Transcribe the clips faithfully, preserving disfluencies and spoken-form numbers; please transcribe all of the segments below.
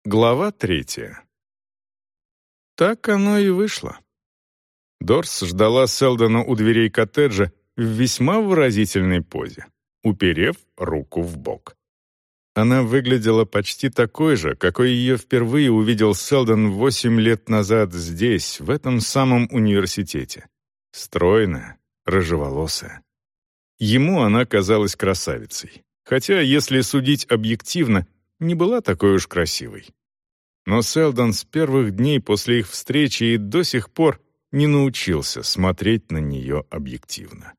Глава третья. Так оно и вышло. Дорс ждала Селдона у дверей коттеджа в весьма выразительной позе, уперев руку в бок. Она выглядела почти такой же, какой ее впервые увидел Селдон восемь лет назад здесь, в этом самом университете. Стройная, рыжеволосая. Ему она казалась красавицей, хотя, если судить объективно, не была такой уж красивой. Но Селдон с первых дней после их встречи и до сих пор не научился смотреть на нее объективно.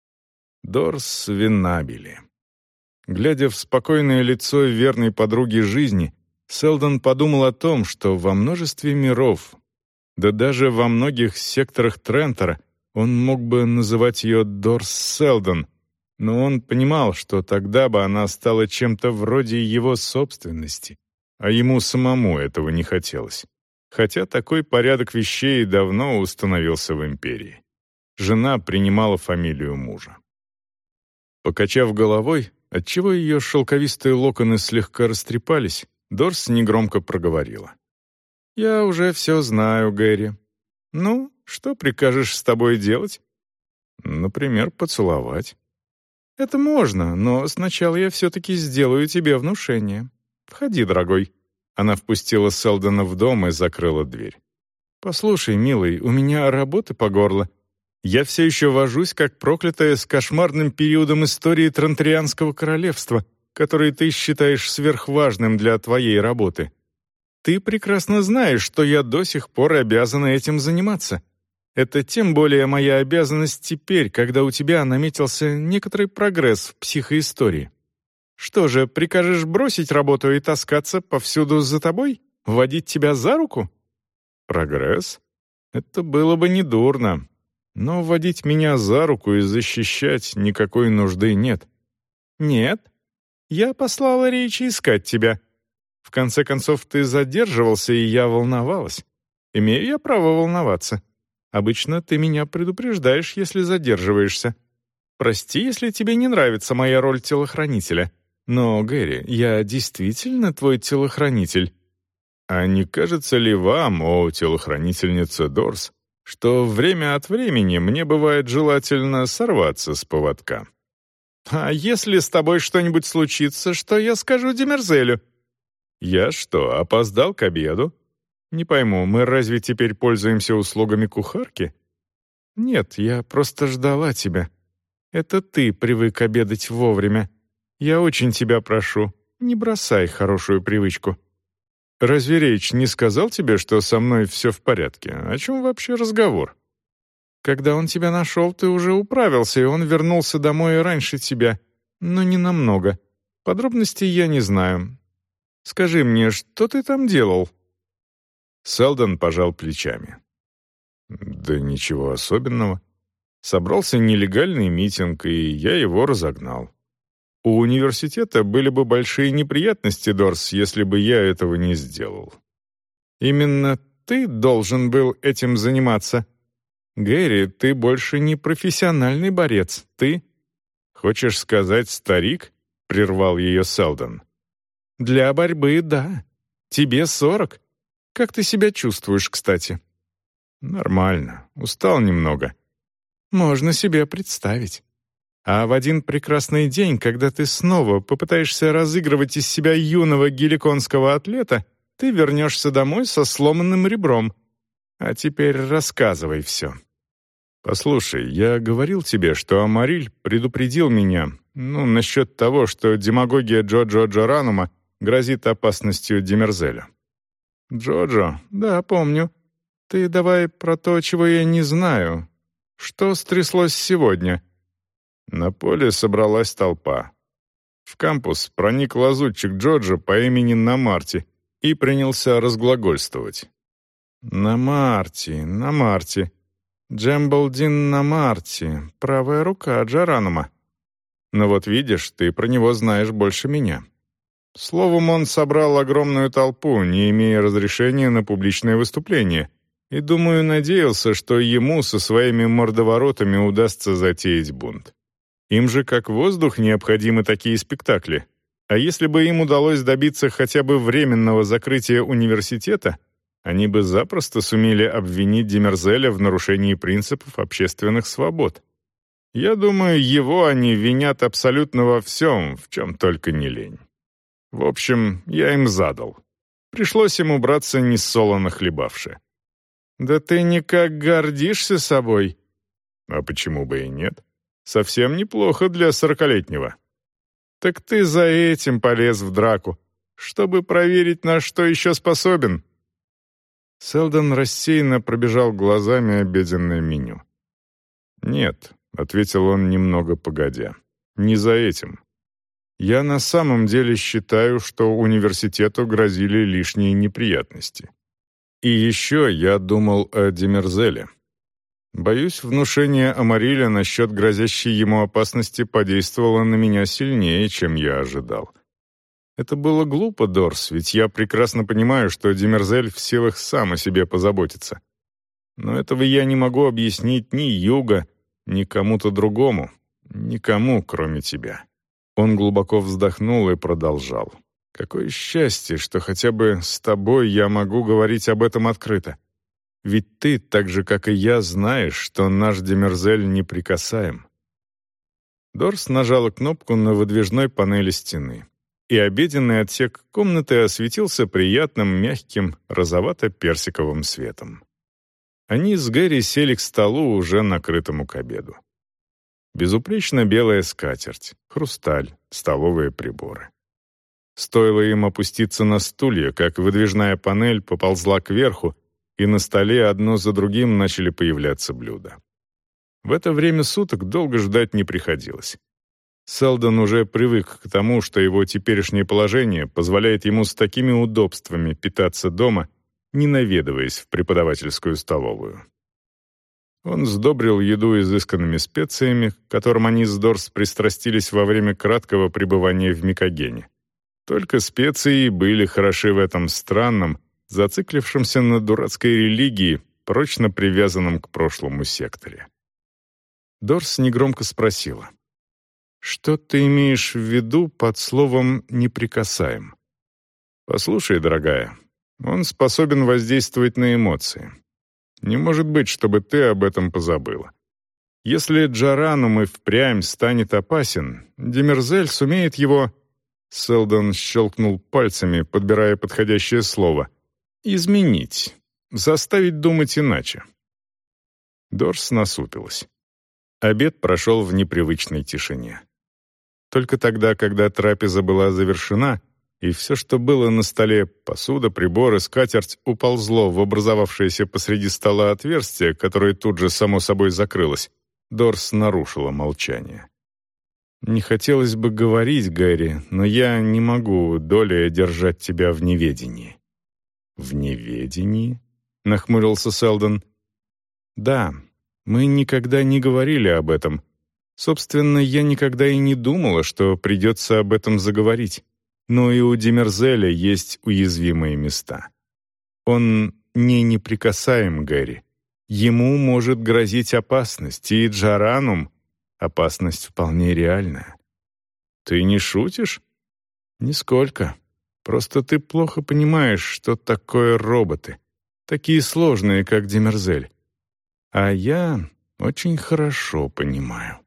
Дорс Венабили. Глядя в спокойное лицо верной подруги жизни, Селдон подумал о том, что во множестве миров, да даже во многих секторах Трентера, он мог бы называть ее Дорс Селдон, но он понимал, что тогда бы она стала чем-то вроде его собственности, а ему самому этого не хотелось. Хотя такой порядок вещей давно установился в империи. Жена принимала фамилию мужа. Покачав головой, отчего ее шелковистые локоны слегка растрепались, Дорс негромко проговорила. «Я уже все знаю, Гэри. Ну, что прикажешь с тобой делать?» «Например, поцеловать». «Это можно, но сначала я все-таки сделаю тебе внушение. Входи, дорогой». Она впустила Селдона в дом и закрыла дверь. «Послушай, милый, у меня работы по горло. Я все еще вожусь, как проклятая, с кошмарным периодом истории Транторианского королевства, который ты считаешь сверхважным для твоей работы. Ты прекрасно знаешь, что я до сих пор обязана этим заниматься. Это тем более моя обязанность теперь, когда у тебя наметился некоторый прогресс в психоистории. Что же, прикажешь бросить работу и таскаться повсюду за тобой? Водить тебя за руку?» «Прогресс? Это было бы недурно. Но водить меня за руку и защищать никакой нужды нет». «Нет? Я послала Ричи искать тебя. В конце концов, ты задерживался, и я волновалась. Имею я право волноваться. Обычно ты меня предупреждаешь, если задерживаешься. Прости, если тебе не нравится моя роль телохранителя. Но, Гэри, я действительно твой телохранитель. А не кажется ли вам, о телохранительница Дорс, что время от времени мне бывает желательно сорваться с поводка?» «А если с тобой что-нибудь случится, что я скажу Демерзелю?» «Я что, опоздал к обеду? Не пойму, мы разве теперь пользуемся услугами кухарки?» «Нет, я просто ждала тебя. Это ты привык обедать вовремя. Я очень тебя прошу, не бросай хорошую привычку». «Разве Рейч не сказал тебе, что со мной все в порядке? О чем вообще разговор?» «Когда он тебя нашел, ты уже управился, и он вернулся домой раньше тебя. Но не намного. Подробностей я не знаю. Скажи мне, что ты там делал?» Селдон пожал плечами. «Да ничего особенного. Собрался нелегальный митинг, и я его разогнал. У университета были бы большие неприятности, Дорс, если бы я этого не сделал». «Именно ты должен был этим заниматься. Гэри, ты больше не профессиональный борец, ты...» «Хочешь сказать, старик?» — прервал ее Селдон. «Для борьбы, да. Тебе сорок. Как ты себя чувствуешь, кстати?» «Нормально. Устал немного». «Можно себе представить. А в один прекрасный день, когда ты снова попытаешься разыгрывать из себя юного геликонского атлета, ты вернешься домой со сломанным ребром. А теперь рассказывай все». «Послушай, я говорил тебе, что Амариль предупредил меня, ну, насчет того, что демагогия Джоджо Джаранума грозит опасностью Демерзелю». «Джоджо? Да, помню. Ты давай про то, чего я не знаю. Что стряслось сегодня?» На поле собралась толпа. В кампус проник лазутчик Джоджо по имени Намарти и принялся разглагольствовать. «Намарти, Намарти. Джембалдин Намарти, правая рука Джаранума. Но вот видишь, ты про него знаешь больше меня». Словом, он собрал огромную толпу, не имея разрешения на публичное выступление, и, думаю, надеялся, что ему со своими мордоворотами удастся затеять бунт. Им же как воздух необходимы такие спектакли. А если бы им удалось добиться хотя бы временного закрытия университета, они бы запросто сумели обвинить Демерзеля в нарушении принципов общественных свобод. Я думаю, его они винят абсолютно во всем, в чем только не лень. В общем, я им задал. Пришлось ему браться несолоно хлебавши. «Да ты никак гордишься собой». «А почему бы и нет? Совсем неплохо для сорокалетнего». «Так ты за этим полез в драку, чтобы проверить, на что еще способен». Селдон рассеянно пробежал глазами обеденное меню. «Нет», — ответил он немного погодя, — «не за этим. Я на самом деле считаю, что университету грозили лишние неприятности. И еще я думал о Демерзеле. Боюсь, внушение Амариля насчет грозящей ему опасности подействовало на меня сильнее, чем я ожидал. Это было глупо, Дорс, ведь я прекрасно понимаю, что Демерзель в силах сам о себе позаботиться. Но этого я не могу объяснить ни Юго, ни кому-то другому, никому, кроме тебя». Он глубоко вздохнул и продолжал. «Какое счастье, что хотя бы с тобой я могу говорить об этом открыто. Ведь ты, так же, как и я, знаешь, что наш Демерзель неприкасаем». Дорс нажала кнопку на выдвижной панели стены, и обеденный отсек комнаты осветился приятным, мягким, розовато-персиковым светом. Они с Гэри сели к столу, уже накрытому к обеду. Безупречно белая скатерть, хрусталь, столовые приборы. Стоило им опуститься на стулья, как выдвижная панель поползла кверху, и на столе одно за другим начали появляться блюда. В это время суток долго ждать не приходилось. Селдон уже привык к тому, что его теперешнее положение позволяет ему с такими удобствами питаться дома, не наведываясь в преподавательскую столовую. Он сдобрил еду изысканными специями, к которым они с Дорс пристрастились во время краткого пребывания в Микогене. Только специи были хороши в этом странном, зациклившемся на дурацкой религии, прочно привязанном к прошлому секторе. Дорс негромко спросила: «Что ты имеешь в виду под словом «неприкасаем»?» «Послушай, дорогая, он способен воздействовать на эмоции. Не может быть, чтобы ты об этом позабыла. Если Джаранум и впрямь станет опасен, Демерзель сумеет его...» Селдон щелкнул пальцами, подбирая подходящее слово. «Изменить. Заставить думать иначе». Дорс насупилась. Обед прошел в непривычной тишине. Только тогда, когда трапеза была завершена, и все, что было на столе, посуда, приборы, скатерть, уползло в образовавшееся посреди стола отверстие, которое тут же само собой закрылось, Дорс нарушила молчание. «Не хотелось бы говорить, Гэри, но я не могу долей держать тебя в неведении». «В неведении?» — нахмурился Селдон. «Да, мы никогда не говорили об этом. Собственно, я никогда и не думала, что придется об этом заговорить. Но и у Демерзеля есть уязвимые места. Он не неприкасаем, Гэри. Ему может грозить опасность, и Джаранум — опасность вполне реальная». «Ты не шутишь?» «Нисколько. Просто ты плохо понимаешь, что такое роботы, такие сложные, как Демерзель. А я очень хорошо понимаю».